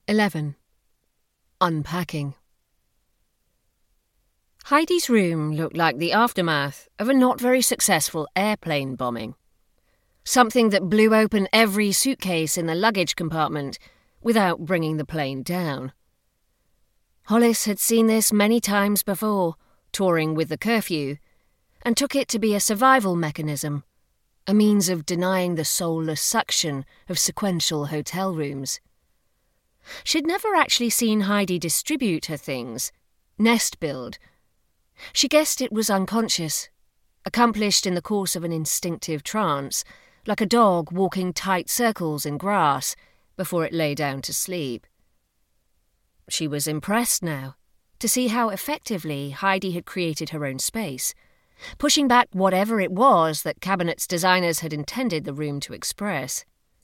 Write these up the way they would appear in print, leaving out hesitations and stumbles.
11. Unpacking. Heidi's room looked like the aftermath of a not very successful airplane bombing. Something that blew open every suitcase in the luggage compartment without bringing the plane down. Hollis had seen this many times before, touring with the curfew, and took it to be a survival mechanism, a means of denying the soulless suction of sequential hotel rooms. She'd never actually seen Heidi distribute her things, nest build. She guessed it was unconscious, accomplished in the course of an instinctive trance, like a dog walking tight circles in grass before it lay down to sleep. She was impressed now to see how effectively Heidi had created her own space, pushing back whatever it was that Cabinet's designers had intended the room to express.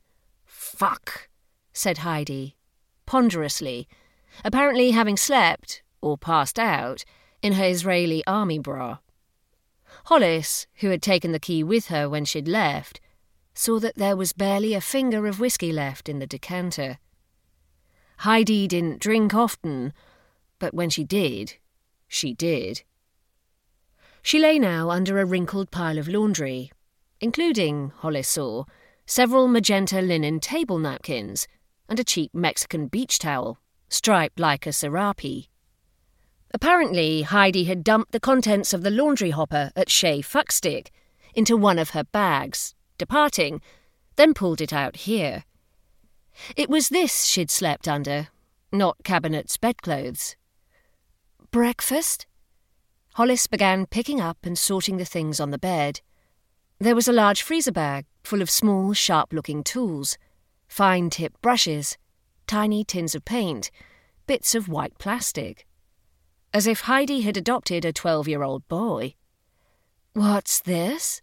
"Fuck," said Heidi, ponderously, apparently having slept, or passed out, in her Israeli army bra. Hollis, who had taken the key with her when she'd left, saw that there was barely a finger of whiskey left in the decanter. Heidi didn't drink often, but when she did, she did. She lay now under a wrinkled pile of laundry, including, Hollis saw, several magenta linen table napkins and a cheap Mexican beach towel, striped like a serape. Apparently, Heidi had dumped the contents of the laundry hopper at Shea Fuckstick into one of her bags, departing, then pulled it out here. It was this she'd slept under, not Cabinet's bedclothes. "Breakfast?" Hollis began picking up and sorting the things on the bed. There was a large freezer bag full of small, sharp-looking tools, fine-tipped brushes, tiny tins of paint, bits of white plastic. As if Heidi had adopted a 12-year-old boy. "What's this?"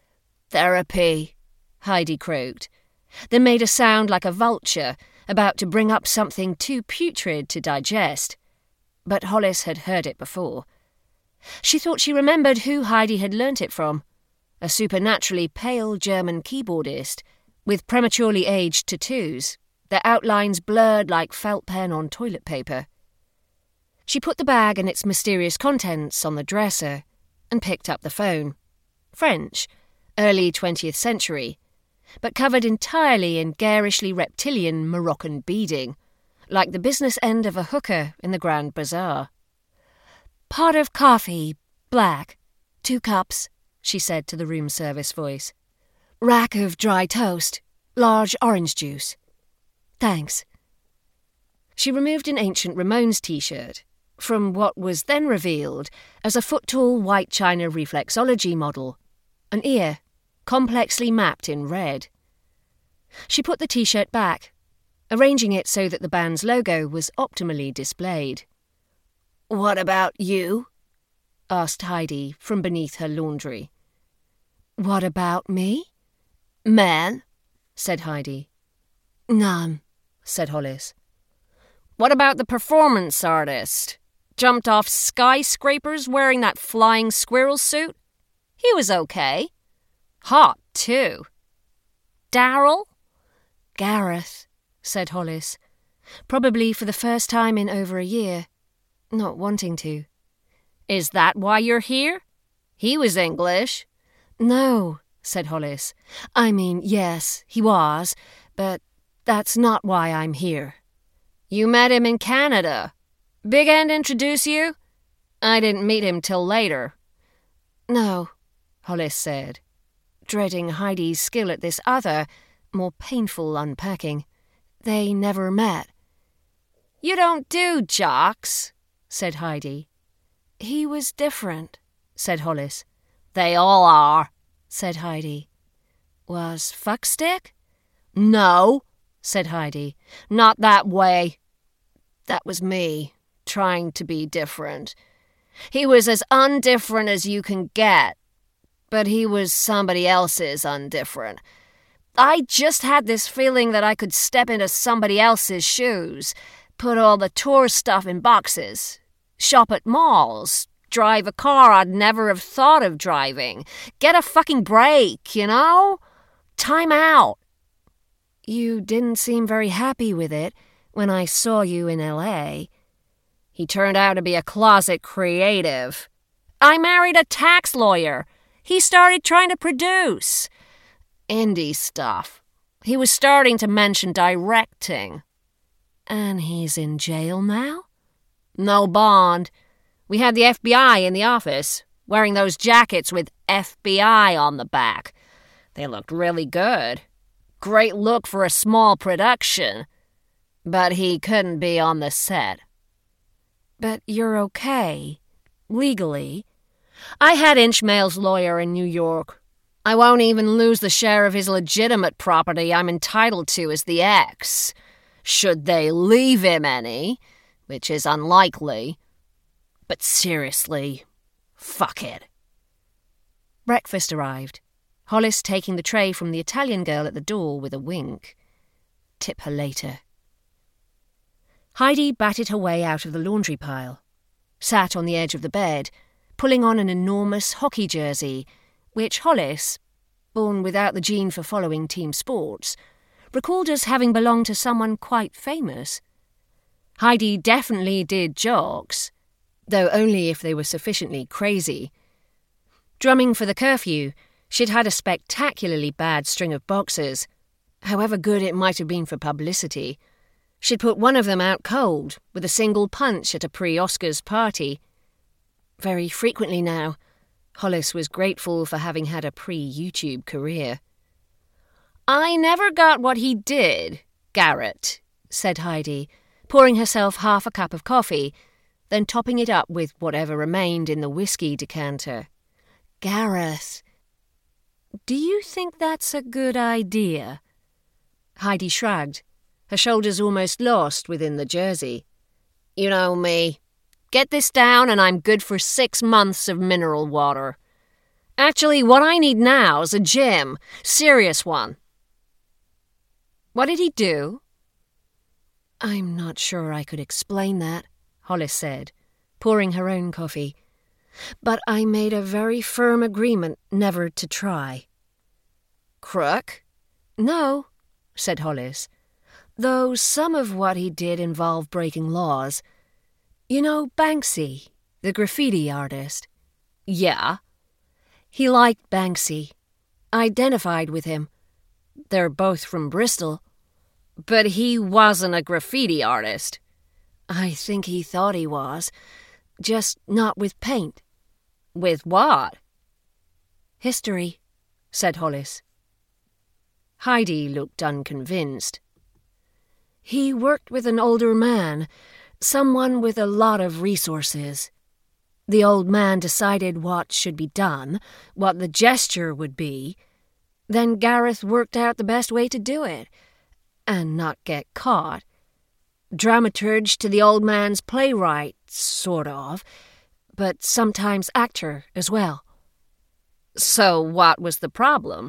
"Therapy," Heidi croaked, then made a sound like a vulture about to bring up something too putrid to digest. But Hollis had heard it before. She thought she remembered who Heidi had learnt it from, a supernaturally pale German keyboardist with prematurely aged tattoos, their outlines blurred like felt pen on toilet paper. She put the bag and its mysterious contents on the dresser and picked up the phone. French, early 20th century, but covered entirely in garishly reptilian Moroccan beading, like the business end of a hooker in the Grand Bazaar. "Pot of coffee, black, 2 cups," she said to the room service voice. "Rack of dry toast, large orange juice. Thanks." She removed an ancient Ramones t-shirt from what was then revealed as a foot-tall white china reflexology model, an ear, complexly mapped in red. She put the t-shirt back, arranging it so that the band's logo was optimally displayed. "What about you?" asked Heidi from beneath her laundry. "What about me?" "Man," said Heidi. "None," said Hollis. "What about the performance artist? Jumped off skyscrapers wearing that flying squirrel suit? He was okay. Hot, too." "Daryl?" "Gareth," said Hollis, probably for the first time in over a year, not wanting to. "Is that why you're here? He was English." "No," said Hollis. "I mean, yes, he was, but that's not why I'm here." "You met him in Canada. Big End introduce you?" "I didn't meet him till later." "No," Hollis said, dreading Heidi's skill at this other, more painful unpacking. "They never met." "You don't do jocks," said Heidi. "He was different," said Hollis. "They all are," said Heidi. "Was Fuckstick?" "No," said Heidi. "Not that way. That was me, trying to be different. He was as undifferent as you can get, but he was somebody else's undifferent. I just had this feeling that I could step into somebody else's shoes, put all the tour stuff in boxes, shop at malls, drive a car I'd never have thought of driving, get a fucking break, you know? Time out." "You didn't seem very happy with it. when I saw you in L.A. He turned out to be a closet creative. I married a tax lawyer. He started trying to produce indie stuff. He was starting to mention directing. And he's in jail now? No bond. We had the FBI in the office, wearing those jackets with FBI on the back. They looked really good. Great look for a small production. But he couldn't be on the set. But you're okay, legally. I had Inchmail's lawyer in New York. I won't even lose the share of his legitimate property I'm entitled to as the ex. Should they leave him any, which is unlikely. But seriously, fuck it. Breakfast arrived, Hollis taking the tray from the Italian girl at the door with a wink. Tip her later. Heidi batted her way out of the laundry pile, sat on the edge of the bed, pulling on an enormous hockey jersey, which Hollis, born without the gene for following team sports, recalled as having belonged to someone quite famous. Heidi definitely did jocks, though only if they were sufficiently crazy. Drumming for the curfew, she'd had a spectacularly bad string of boxers, however good it might have been for publicity. She'd put one of them out cold with a single punch at a pre-Oscars party. Very frequently now, Hollis was grateful for having had a pre-YouTube career. I never got what he did, Garrett, said Heidi, pouring herself half a cup of coffee, then topping it up with whatever remained in the whiskey decanter. Gareth. Do you think that's a good idea? Heidi shrugged, her shoulders almost lost within the jersey. You know me. Get this down and I'm good for 6 months of mineral water. Actually, what I need now is a gym. Serious one. What did he do? I'm not sure I could explain that, Hollis said, pouring her own coffee. But I made a very firm agreement never to try. Crook? No, said Hollis. Though some of what he did involved breaking laws. You know Banksy, the graffiti artist? Yeah. He liked Banksy. Identified with him. They're both from Bristol. But he wasn't a graffiti artist. I think he thought he was. Just not with paint. With what? History, said Hollis. Heidi looked unconvinced. He worked with an older man, someone with a lot of resources. The old man decided what should be done, what the gesture would be. Then Gareth worked out the best way to do it, and not get caught. Dramaturge to the old man's playwright, sort of, but sometimes actor as well. So what was the problem?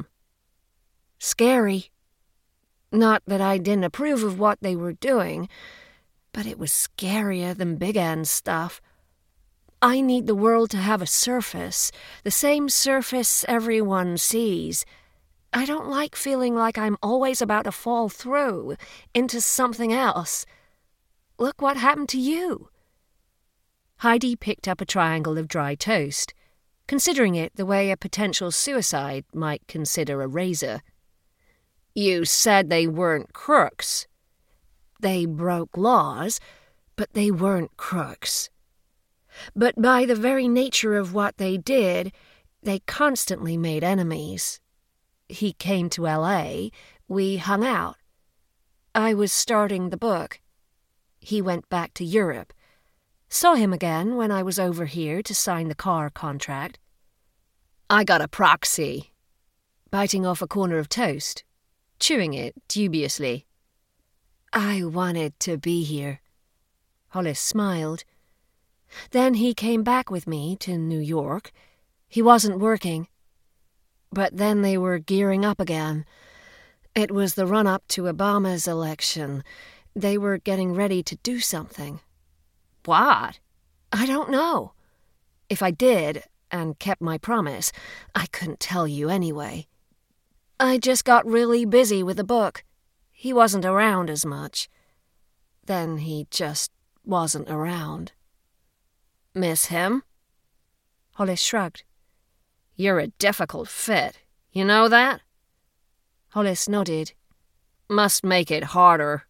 Scary. Not that I didn't approve of what they were doing, but it was scarier than Big End stuff. I need the world to have a surface, the same surface everyone sees. I don't like feeling like I'm always about to fall through into something else. Look what happened to you. Heidi picked up a triangle of dry toast, considering it the way a potential suicide might consider a razor. You said they weren't crooks. They broke laws, but they weren't crooks. But by the very nature of what they did, they constantly made enemies. He came to L.A., we hung out. I was starting the book. He went back to Europe. Saw him again when I was over here to sign the car contract. I got a proxy. Biting off a corner of toast, chewing it dubiously. I wanted to be here. Hollis smiled. Then he came back with me to New York. He wasn't working. But then they were gearing up again. It was the run-up to Obama's election. They were getting ready to do something. What? I don't know. If I did, and kept my promise, I couldn't tell you anyway. I just got really busy with the book. He wasn't around as much. Then he just wasn't around. Miss him? Hollis shrugged. You're a difficult fit. You know that? Hollis nodded. Must make it harder.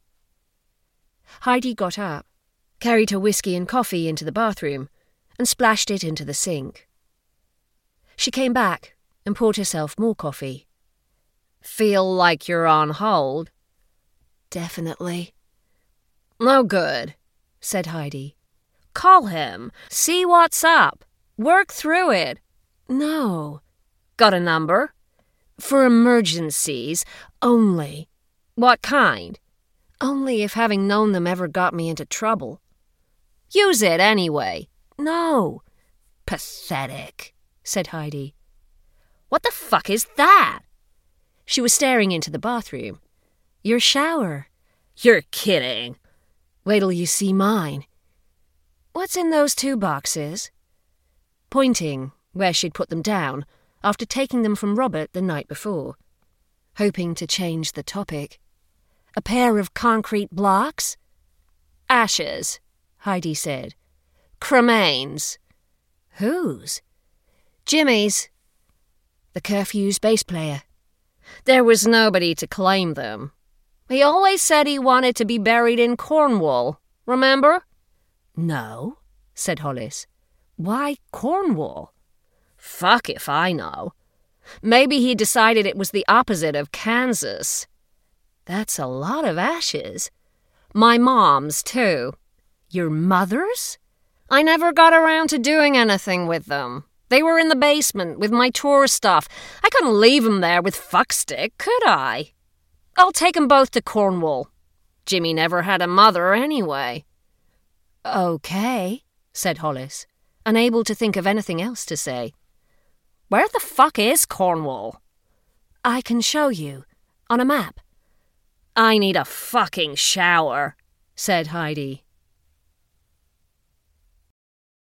Heidi got up, carried her whiskey and coffee into the bathroom, and splashed it into the sink. She came back and poured herself more coffee. Feel like you're on hold? Definitely. No good, said Heidi. Call him. See what's up. Work through it. No. Got a number? For emergencies, only. What kind? Only if having known them ever got me into trouble. Use it anyway. No. Pathetic, said Heidi. What the fuck is that? She was staring into the bathroom. Your shower. You're kidding. Wait till you see mine. What's in those 2 boxes? Pointing where she'd put them down after taking them from Robert the night before, hoping to change the topic. A pair of concrete blocks? Ashes, Heidi said. Cremains. Whose? Jimmy's. The curfew's bass player. There was nobody to claim them. He always said he wanted to be buried in Cornwall, remember? No, said Hollis. Why Cornwall? Fuck if I know. Maybe he decided it was the opposite of Kansas. That's a lot of ashes. My mom's, too. Your mother's? I never got around to doing anything with them. They were in the basement with my tour stuff. I couldn't leave them there with fuckstick, could I? I'll take them both to Cornwall. Jimmy never had a mother anyway. Okay, said Hollis, unable to think of anything else to say. Where the fuck is Cornwall? I can show you. On a map. I need a fucking shower, said Heidi.